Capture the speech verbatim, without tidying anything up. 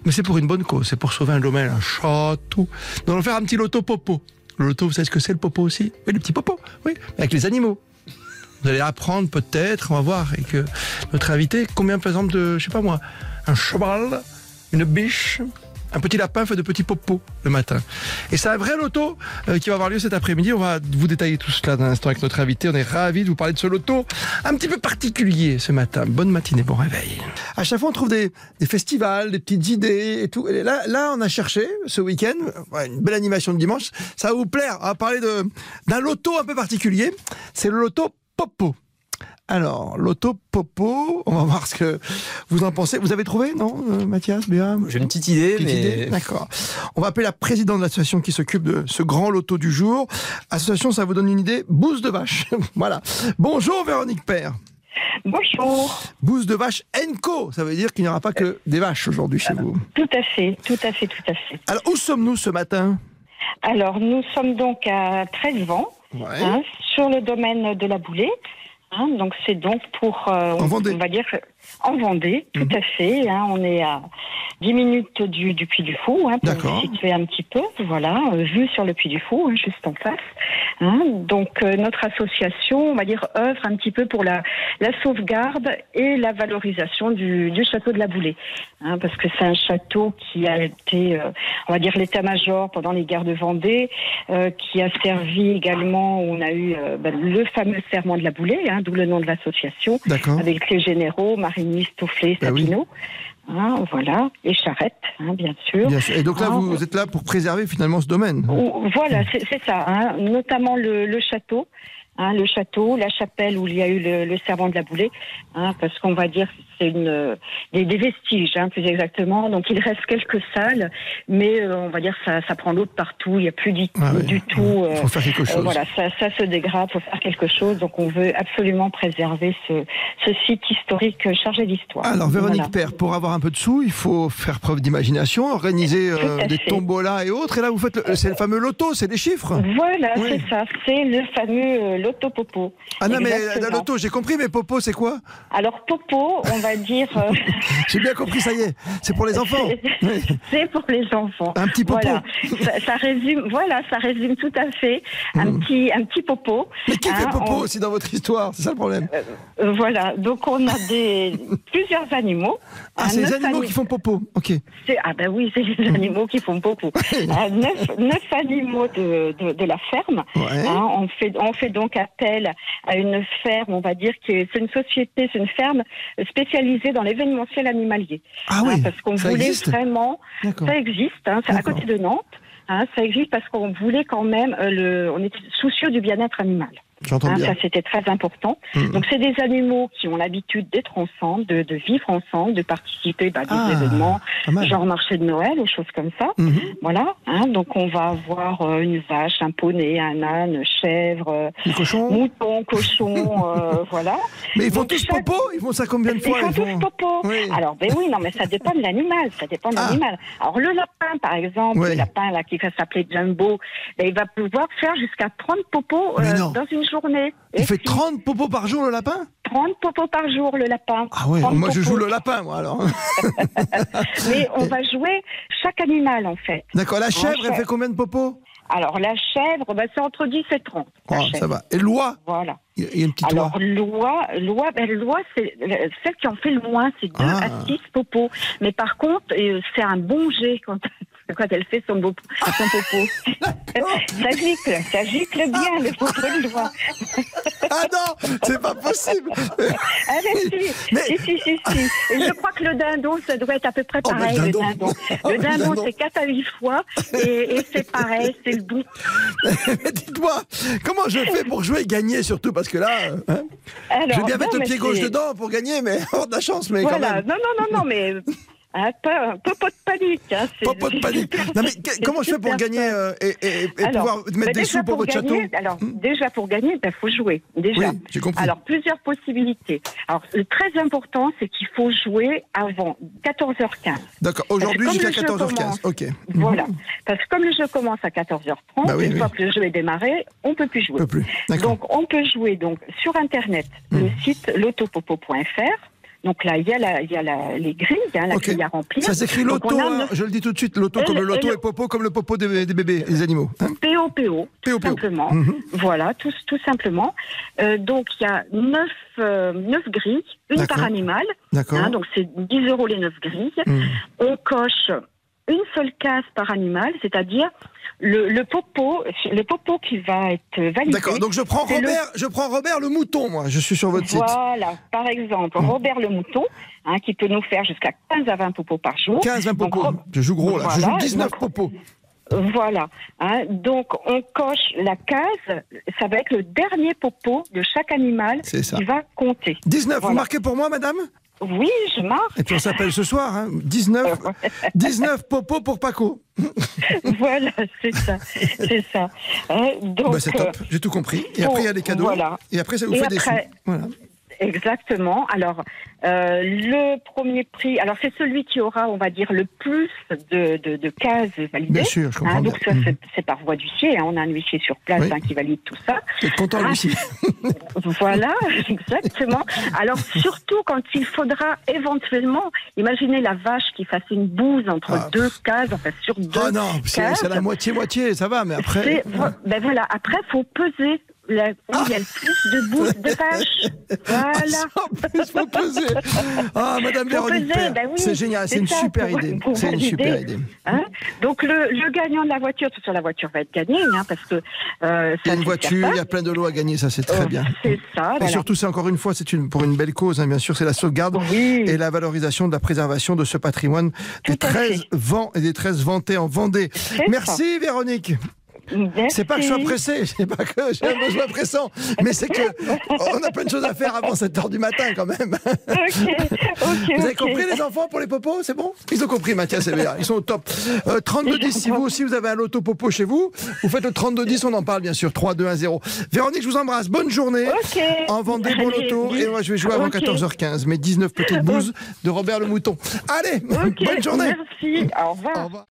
Mais c'est pour une bonne cause, c'est pour sauver un domaine, un château. Nous allons faire un petit loto popo. Le loto, vous savez ce que c'est le popo aussi? Oui, les petits popos, oui, avec les animaux. Vous allez apprendre peut-être, on va voir, avec euh, notre invité, combien par exemple de, je sais pas moi, un cheval, une biche, un petit lapin fait de petits popos le matin. Et c'est un vrai loto euh, qui va avoir lieu cet après-midi. On va vous détailler tout cela dans un instant avec notre invité. On est ravis de vous parler de ce loto un petit peu particulier ce matin. Bonne matinée, bon réveil. À chaque fois, on trouve des, des festivals, des petites idées et tout. Et là, là, on a cherché ce week-end, ouais, une belle animation de dimanche. Ça va vous plaire. On va parler de, d'un loto un peu particulier. C'est le loto Popo. Alors, l'auto Popo, on va voir ce que vous en pensez. Vous avez trouvé, non, euh, Mathias, Béa? J'ai une petite idée, petite mais... idée D'accord. On va appeler la présidente de l'association qui s'occupe de ce grand loto du jour. Association, ça vous donne une idée, bouse de vache. Voilà. Bonjour Véronique Père. Bonjour. Bouse de vache Enco, ça veut dire qu'il n'y aura pas que des vaches aujourd'hui chez vous. Tout à fait, tout à fait, tout à fait. Alors, où sommes-nous ce matin? Alors, nous sommes donc à Treize-Vents, ouais. hein, sur le domaine de la Boulée. Hein, donc c'est donc pour, euh, on, on va dire, en Vendée, tout mmh. à fait. Hein, on est à dix minutes du, du Puy du Fou, hein, pour vous situer un petit peu. Voilà, euh, vue sur le Puy du Fou, hein, juste en face. Hein, donc euh, notre association, on va dire, œuvre un petit peu pour la, la sauvegarde et la valorisation du, du château de la Boulée. Hein, parce que c'est un château qui a été, euh, on va dire, l'état-major pendant les guerres de Vendée, euh, qui a servi également, on a eu euh, ben, le fameux serment de la Boulée, hein, d'où le nom de l'association, avec les généraux, Marigny, Stoufflet, Sabineau. Ben oui. Hein, voilà, et Charette, hein, bien sûr. Bien sûr. Et donc là, hein, vous êtes là pour préserver finalement ce domaine. Voilà, c'est, c'est ça, hein, notamment le, le château. Hein, le château, la chapelle où il y a eu le, le serment de la Boulée, hein, parce qu'on va dire c'est une des, des vestiges, hein, plus exactement. Donc il reste quelques salles, mais euh, on va dire ça, ça prend l'eau de partout. Il n'y a plus du, ah oui. du tout. Il faut faire quelque chose. Euh, voilà, ça, ça se dégrade. Il faut faire quelque chose. Donc on veut absolument préserver ce, ce site historique chargé d'histoire. Alors Véronique voilà. Père, pour avoir un peu de sous, il faut faire preuve d'imagination, organiser euh, des fait. tombolas et autres. Et là, vous faites, le, c'est le fameux loto, c'est des chiffres. Voilà, oui. c'est ça. C'est le fameux euh, loto Popo. Ah non, exactement. Mais la loto, j'ai compris, mais Popo, c'est quoi? Alors, Popo, on va dire... Euh... j'ai bien compris, ça y est, c'est pour les enfants. C'est, c'est pour les enfants. Un petit Popo. Voilà, ça, ça résume, voilà, ça résume tout à fait un, mmh. petit, un petit Popo. Mais qui hein, fait Popo on... aussi dans votre histoire? C'est ça le problème. euh, Voilà, donc on a des, plusieurs animaux. Ah, c'est les animaux anim... qui font Popo, ok. C'est, ah ben oui, c'est les animaux qui font Popo. euh, neuf, neuf animaux de, de, de la ferme. Ouais. Hein, on, fait, on fait donc appel à une ferme, on va dire, qui est, c'est une société, c'est une ferme spécialisée dans l'événementiel animalier. Ah oui, hein, parce qu'on ça voulait existe. vraiment, D'accord. ça existe, hein, c'est D'accord. à côté de Nantes, hein, ça existe parce qu'on voulait quand même, euh, le, on était soucieux du bien-être animal. J'entends hein, bien. Ça, c'était très important. Mmh. Donc, c'est des animaux qui ont l'habitude d'être ensemble, de, de vivre ensemble, de participer bah, à des ah, événements, genre marché de Noël ou choses comme ça. Mmh. Voilà. Hein, donc, on va avoir euh, une vache, un poney, un âne, chèvre, cochon. mouton, cochon, euh, voilà. Mais ils font donc, tous chaque... Popo? Ils font ça combien de fois? Ils font tous font... Popo. Oui. Alors, ben oui, non, mais ça dépend de l'animal. Ça dépend de ah. l'animal. Alors, le lapin, par exemple, oui. le lapin là, qui va s'appeler Jumbo, ben, il va pouvoir faire jusqu'à trente popos euh, dans une journée. Il fait trente popos par jour, le lapin? trente popos par jour, le lapin. Ah ouais, moi popos. je joue le lapin, moi, alors. Mais on Et... va jouer chaque animal, en fait. D'accord, la chèvre, elle fait combien de popos? Alors, la chèvre, bah, c'est entre dix et trente. Oh, ça va. Et l'oie? Voilà. Il y a une petite Alors, oie. l'oie, l'oie, ben, l'oie, c'est celle qui en fait le moins, c'est deux ah. à six popos. Mais par contre, c'est un bon jet quand, quand elle fait son, beau, son popo. ça gicle, ça gicle bien, ah. le popo de l'oie. Ah non, c'est pas possible. Ah mais si, mais... si, si, si, si. Et je crois que le dindon, ça doit être à peu près pareil, oh, le dindon. Le dindon, oh, le dindon c'est quatre à huit fois, et, et c'est pareil, c'est le bout. Mais dites-moi, comment je fais pour jouer et gagner, surtout, parce que là, hein, alors, je vais bien non, mettre le pied gauche c'est... dedans pour gagner, mais hors de la chance, mais voilà. quand même. Non, non, non, non, mais... Un popo de panique. Hein, c'est popo de panique. Non, mais que, comment je fais pour gagner euh, et, et, et alors, pouvoir mettre des sous pour, pour votre gagner, château? Alors, hmm. déjà, pour gagner, il ben, faut jouer. Déjà. Oui, j'ai compris. Alors, plusieurs possibilités. Alors, le très important, c'est qu'il faut jouer avant quatorze heures quinze. D'accord. Aujourd'hui, jusqu'à quatorze heures quinze. Commence, OK. Voilà. Parce que comme le jeu commence à quatorze heures trente, bah oui, une oui. fois que le jeu est démarré, on ne peut plus jouer. On peut plus. Donc, on peut jouer donc, sur Internet, mmh. le site lotopopo point f r. Donc là, il y a, la, il y a la, les grilles, hein, la okay. grille à remplir. Ça s'écrit loto, a... hein, je le dis tout de suite, loto comme le loto et, et popo comme le popo des, des bébés, des animaux. Hein. P O P O, tout P O P O. Simplement. Mm-hmm. Voilà, tout, tout simplement. Euh, donc il y a neuf, euh, neuf grilles, une par animal. D'accord. Hein, donc c'est dix euros les neuf grilles. Mm. On coche une seule case par animal, c'est-à-dire le, le popo, le popo qui va être validé. D'accord, donc je prends Robert, le... je prends Robert le mouton, moi, je suis sur votre voilà, site. Voilà, par exemple, mmh. Robert le mouton, hein, qui peut nous faire jusqu'à quinze à vingt popos par jour. quinze à vingt popos, donc, je joue gros là, voilà, je joue dix-neuf donc, popos. Voilà, hein, donc on coche la case, ça va être le dernier popo de chaque animal qui va compter. dix-neuf, voilà. Vous marquez pour moi, madame ? Oui, je marque. Et puis on s'appelle ce soir, hein, dix-neuf, dix-neuf popos pour Paco. Voilà, c'est ça, c'est ça. Hein, donc, bah c'est top, j'ai tout compris. Et pour, après il y a les cadeaux. Voilà. Et après ça vous et fait après, des sous. Voilà. Exactement. Alors, euh, le premier prix, alors c'est celui qui aura, on va dire, le plus de, de, de cases validées. Bien sûr, je comprends. Hein, donc ça, mmh. c'est, c'est par voie d'huissier. Hein, on a un huissier sur place oui. hein, qui valide tout ça. Vous êtes content, ah, l'huissier. Voilà, exactement. Alors, surtout quand il faudra éventuellement, imaginez la vache qui fasse une bouse entre ah. deux cases, enfin sur deux Ah non, c'est, cases. c'est la moitié-moitié, ça va, mais après... C'est, ben voilà, après, il faut peser. La, ah. Il y a le plus de boules de vache. Voilà. Ah, en plus, faut peser. Ah, Madame Véronique Père, ben oui, c'est génial, c'est, c'est une ça, super pour, idée. Pour c'est une super idée. Hein, donc, le, le gagnant de la voiture, tout sur la voiture va être gagné, hein, parce que... Euh, il y a une voiture, il y a plein de lots à gagner, ça c'est très euh, bien. C'est ça, Et voilà. surtout, c'est encore une fois, c'est une, pour une belle cause, hein, bien sûr, c'est la sauvegarde oui. et la valorisation de la préservation de ce patrimoine des treize vents et des treize vantés en Vendée. C'est Merci ça. Véronique. Merci. C'est pas que je sois pressé, c'est pas que j'ai un besoin pressant, mais c'est que on a plein de choses à faire avant sept heures du matin quand même. Okay, okay, vous avez okay. compris les enfants pour les popos, c'est bon? Ils ont compris Mathias et Béa, ils sont au top. Euh, trente-deux dix, si vous aussi vous avez un loto popo chez vous, vous faites le trente-deux dix, on en parle bien sûr, trois deux un zéro. Véronique, je vous embrasse, bonne journée. Okay. En Vendée, bon loto, et moi je vais jouer avant okay. quatorze heures quinze, mes dix-neuf petites bouses de Robert le Mouton. Allez, okay. bonne journée. Merci, au revoir. Au revoir.